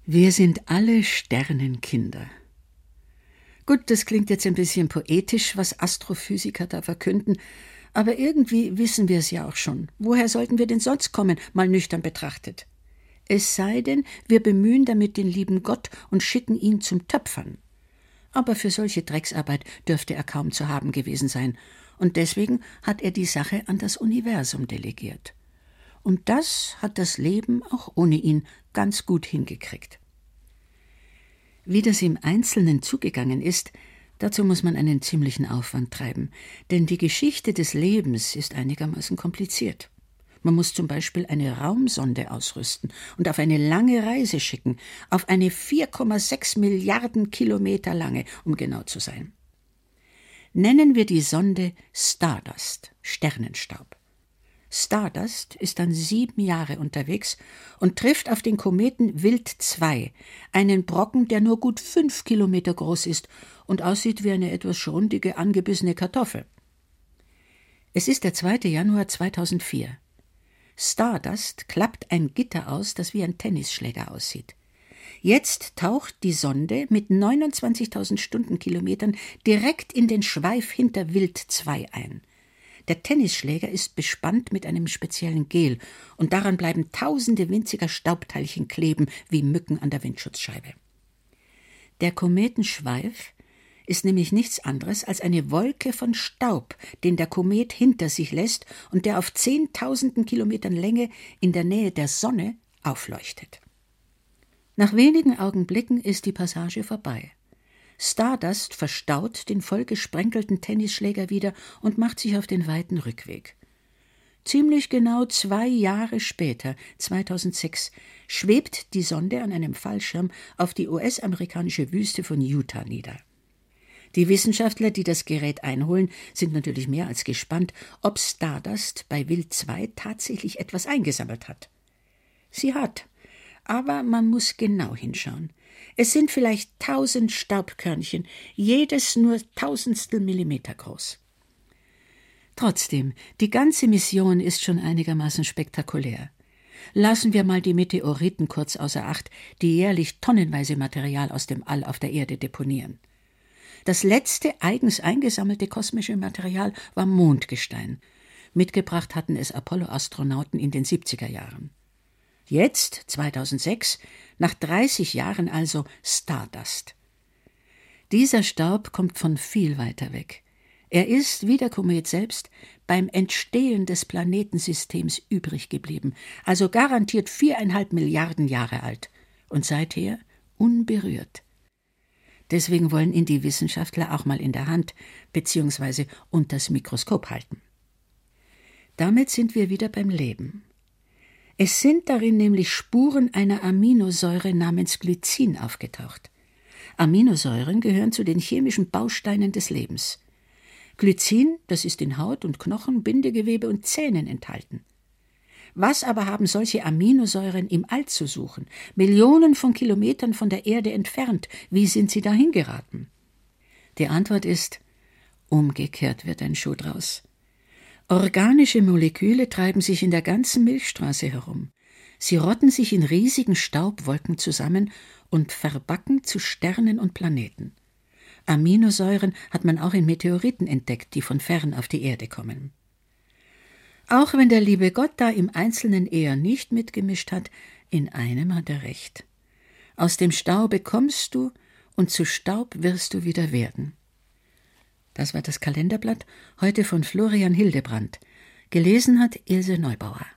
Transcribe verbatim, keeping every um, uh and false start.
Wir sind alle Sternenkinder. Gut, das klingt jetzt ein bisschen poetisch, was Astrophysiker da verkünden, aber irgendwie wissen wir es ja auch schon. Woher sollten wir denn sonst kommen, mal nüchtern betrachtet? Es sei denn, wir bemühen damit den lieben Gott und schicken ihn zum Töpfern. Aber für solche Drecksarbeit dürfte er kaum zu haben gewesen sein, und deswegen hat er die Sache an das Universum delegiert. Und das hat das Leben auch ohne ihn ganz gut hingekriegt. Wie das im Einzelnen zugegangen ist, dazu muss man einen ziemlichen Aufwand treiben, denn die Geschichte des Lebens ist einigermaßen kompliziert. Man muss zum Beispiel eine Raumsonde ausrüsten und auf eine lange Reise schicken, auf eine vier Komma sechs Milliarden Kilometer lange, um genau zu sein. Nennen wir die Sonde Stardust, Sternenstaub. Stardust ist dann sieben Jahre unterwegs und trifft auf den Kometen Wild zwei, einen Brocken, der nur gut fünf Kilometer groß ist und aussieht wie eine etwas schrundige, angebissene Kartoffel. Es ist der zweite Januar zweitausendvier. Stardust klappt ein Gitter aus, das wie ein Tennisschläger aussieht. Jetzt taucht die Sonde mit neunundzwanzigtausend Stundenkilometern direkt in den Schweif hinter Wild zwei ein. Der Tennisschläger ist bespannt mit einem speziellen Gel und daran bleiben tausende winziger Staubteilchen kleben wie Mücken an der Windschutzscheibe. Der Kometenschweif ist nämlich nichts anderes als eine Wolke von Staub, den der Komet hinter sich lässt und der auf zehntausenden Kilometern Länge in der Nähe der Sonne aufleuchtet. Nach wenigen Augenblicken ist die Passage vorbei. Stardust verstaut den vollgesprenkelten Tennisschläger wieder und macht sich auf den weiten Rückweg. Ziemlich genau zwei Jahre später, zweitausendsechs, schwebt die Sonde an einem Fallschirm auf die U S-amerikanische Wüste von Utah nieder. Die Wissenschaftler, die das Gerät einholen, sind natürlich mehr als gespannt, ob Stardust bei Wild zwei tatsächlich etwas eingesammelt hat. Sie hat, aber man muss genau hinschauen. Es sind vielleicht tausend Staubkörnchen, jedes nur tausendstel Millimeter groß. Trotzdem, die ganze Mission ist schon einigermaßen spektakulär. Lassen wir mal die Meteoriten kurz außer Acht, die jährlich tonnenweise Material aus dem All auf der Erde deponieren. Das letzte eigens eingesammelte kosmische Material war Mondgestein. Mitgebracht hatten es Apollo-Astronauten in den siebziger Jahren. Jetzt, zweitausendsechs, nach dreißig Jahren also Stardust. Dieser Staub kommt von viel weiter weg. Er ist, wie der Komet selbst, beim Entstehen des Planetensystems übrig geblieben, also garantiert viereinhalb Milliarden Jahre alt und seither unberührt. Deswegen wollen ihn die Wissenschaftler auch mal in der Hand bzw. unters Mikroskop halten. Damit sind wir wieder beim Leben. Es sind darin nämlich Spuren einer Aminosäure namens Glycin aufgetaucht. Aminosäuren gehören zu den chemischen Bausteinen des Lebens. Glycin, das ist in Haut und Knochen, Bindegewebe und Zähnen enthalten. Was aber haben solche Aminosäuren im All zu suchen? Millionen von Kilometern von der Erde entfernt. Wie sind sie dahin geraten? Die Antwort ist, umgekehrt wird ein Schuh draus. Organische Moleküle treiben sich in der ganzen Milchstraße herum. Sie rotten sich in riesigen Staubwolken zusammen und verbacken zu Sternen und Planeten. Aminosäuren hat man auch in Meteoriten entdeckt, die von fern auf die Erde kommen. Auch wenn der liebe Gott da im Einzelnen eher nicht mitgemischt hat, in einem hat er recht. Aus dem Staube kommst du und zu Staub wirst du wieder werden. Das war das Kalenderblatt, heute von Florian Hildebrandt. Gelesen hat Ilse Neubauer.